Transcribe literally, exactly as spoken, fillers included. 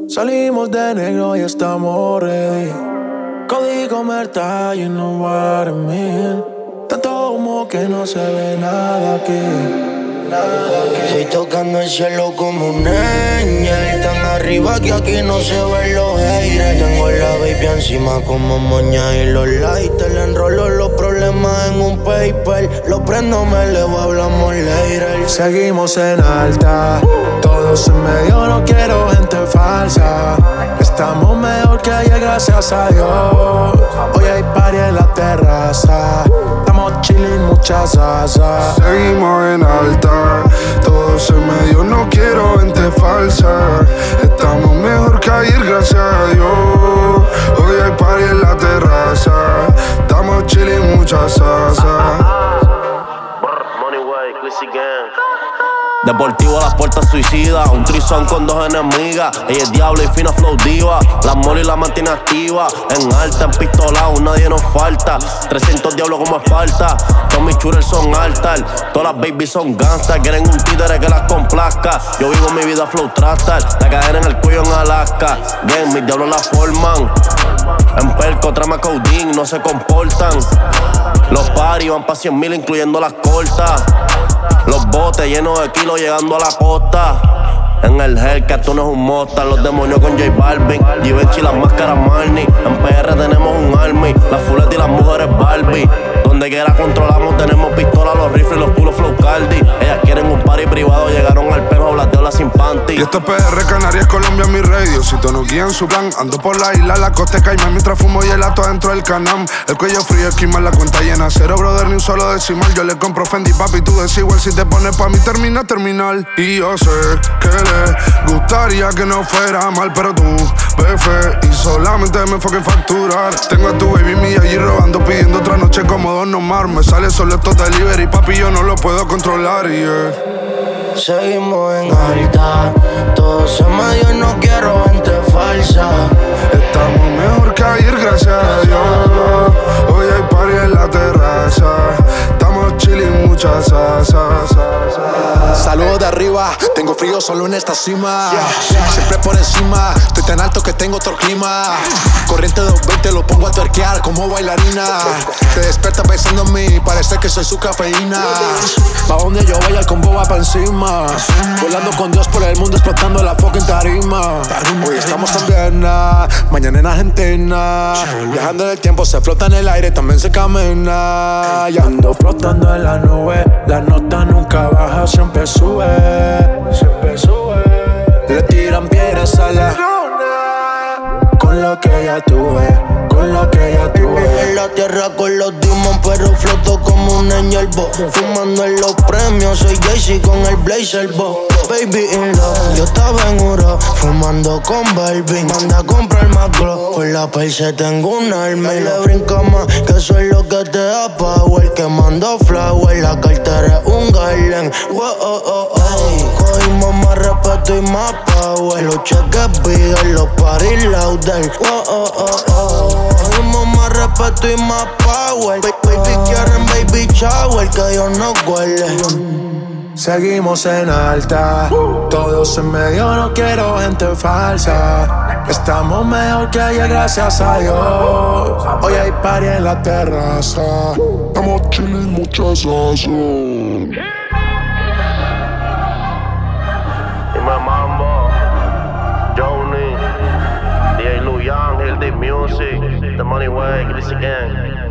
Salimos de negro y estamos ready. Código Merta y no Waterman. Tanto humo que no se ve nada aquí. Estoy tocando el cielo como un ángel, tan arriba que aquí no se ven los haters. Tengo la baby encima como moña y los lighters. Le enrolo los problemas en un paper, lo prendo, me elevo, hablamos later. Seguimos en alta, todos en medio, no quiero gente falsa. Estamos mejor que ayer, gracias a Dios. Hoy hay party en la terraza, estamos chillin', mucha salsa. Seguimos en alta, todos en medio, no quiero gente falsa. Estamos mejor que ayer, gracias a Dios. Hoy hay party en la terraza, estamos chillin', mucha salsa. Deportivo a las puertas suicidas, un trizón con dos enemigas. Ella es diablo y fina flow diva, la mole y la mantiene activa. En alta, en pistolao, nadie nos falta. trescientos diablos como Esparta, todos mis shooters son altar. Todas las babies son gangsters, quieren un títere que las complazca. Yo vivo mi vida flow trastar, la cadena en el cuello en Alaska. Bien, mis diablos la forman. En perco, trama codeine, no se comportan. Los paris van pa' cien mil incluyendo las cortas. Los botes llenos de kilos llegando a la costa. En el Hellcat esto no es un Mostar. Los demonios con J Balvin, Givenchy, las máscaras Marni. En P R tenemos un army, las fuletas y las mujeres Barbie. Donde quiera controlamos, tenemos pistolas, los rifles y los culos flow Cardi. Ellas quieren un party privado, llegaron al pejo, las deolas sin panty. Y esto es P R, Canarias, Colombia, mi radio. Si tú no guían su plan, ando por la isla, la costa de Caimán, mientras fumo gelato adentro del canam. El cuello frío, esquimal, la cuenta llena. Cero, brother, ni un solo decimal. Yo le compro Fendi, papi, tú desigual. Si te pones pa' mí, termina, terminal. Y yo sé que le gustaría que no fuera mal, pero tú, befe, y solamente me enfoque en facturar. Tengo a tu baby mía allí robando, pidiendo otra noche como Don Omar. Me sale solo estos delivery, papi, yo no lo puedo controlar, yeah. Seguimos en alta, todos en medio, no quiero gente falsa. Estamos mejor que ayer, gracias a Dios. Hoy hay party en la terraza, estamos chillin', mucha salsa. Saludos de arriba, tengo frío solo en esta cima. Siempre por encima, estoy tan alto que tengo otro clima. Corriente doscientos veinte, lo pongo a tuerquear como bailarina. Te despierta pensando en mí, parece que soy su cafeína. Pa' donde yo vaya el combo va pa' encima. Volando con Dios por el mundo, explotando la fucking tarima. Hoy estamos en Viena, mañana en Argentina. Viajando en el tiempo, se flota en el aire, también se camina. Y ando flotando en la nube, la nota nunca baja, siempre sube, siempre sube. Le tiran piedras a la luna, con lo que ya tuve, con lo que ya tuve. En la tierra con los demons, pero floto como un ñelbo. Fumando en los premios, soy Jay-Z con el blazer, bo. Baby in love, yo estaba en Uro, fumando con Barbie. Manda a comprar más glow, por la perse tengo un arma. Y le brinca más, que eso es lo que te da power. Que mando flower, la cartera es un garland. Wow, oh, oh, oh. Cogimos más respeto y más power. Los cheques bigger, los party louder. Wow, oh, oh, oh. Cogimos más respeto y más power. Baby quieren baby shower, que Dios no huele. Seguimos en alta, todos en medio, no quiero gente falsa. Estamos mejor que ayer, gracias a Dios. Hoy hay party en la terraza, Estamos chillin', mucha salsa. Dime Mambo, Joni, D J Lu Young, Hill Deep Music, The Money Way, Chris Gang.